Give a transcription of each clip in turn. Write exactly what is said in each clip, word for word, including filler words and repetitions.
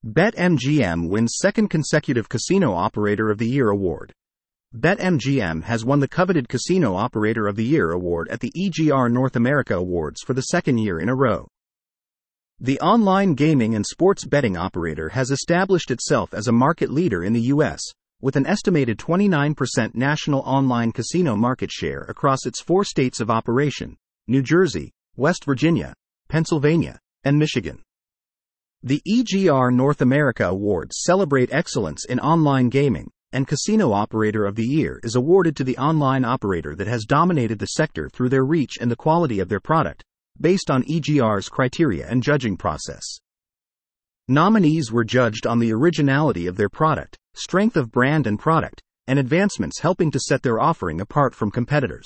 BetMGM wins second consecutive Casino Operator of the Year award. BetMGM has won the coveted Casino Operator of the Year award at the E G R North America Awards for the second year in a row. The online gaming and sports betting operator has established itself as a market leader in the U S, with an estimated twenty-nine percent national online casino market share across its four states of operation: New Jersey, West Virginia, Pennsylvania, and Michigan. The E G R North America Awards celebrate excellence in online gaming, and Casino Operator of the Year is awarded to the online operator that has dominated the sector through their reach and the quality of their product, based on E G R's criteria and judging process. Nominees were judged on the originality of their product, strength of brand and product, and advancements helping to set their offering apart from competitors.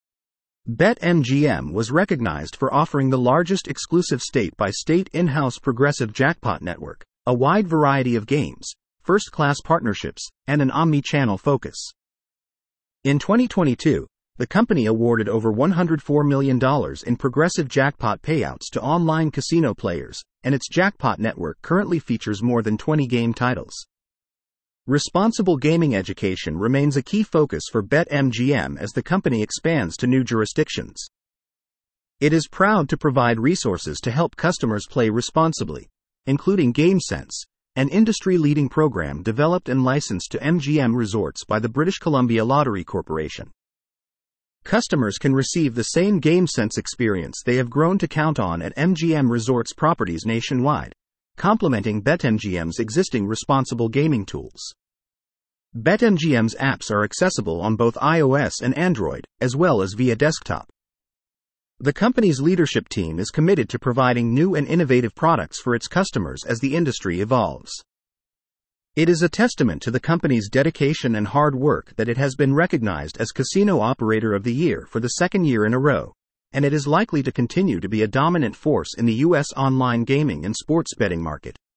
BetMGM was recognized for offering the largest exclusive state-by-state in-house progressive jackpot network, a wide variety of games, first-class partnerships, and an omni-channel focus. In twenty twenty-two, the company awarded over one hundred four million dollars in progressive jackpot payouts to online casino players, and its jackpot network currently features more than twenty game titles. Responsible gaming education remains a key focus for BetMGM as the company expands to new jurisdictions. It is proud to provide resources to help customers play responsibly, including GameSense, an industry-leading program developed and licensed to M G M Resorts by the British Columbia Lottery Corporation. Customers can receive the same GameSense experience they have grown to count on at M G M Resorts properties nationwide, complementing BetMGM's existing responsible gaming tools. BetMGM's apps are accessible on both iOS and Android, as well as via desktop. The company's leadership team is committed to providing new and innovative products for its customers as the industry evolves. It is a testament to the company's dedication and hard work that it has been recognized as Casino Operator of the Year for the second year in a row, and it is likely to continue to be a dominant force in the U S online gaming and sports betting market.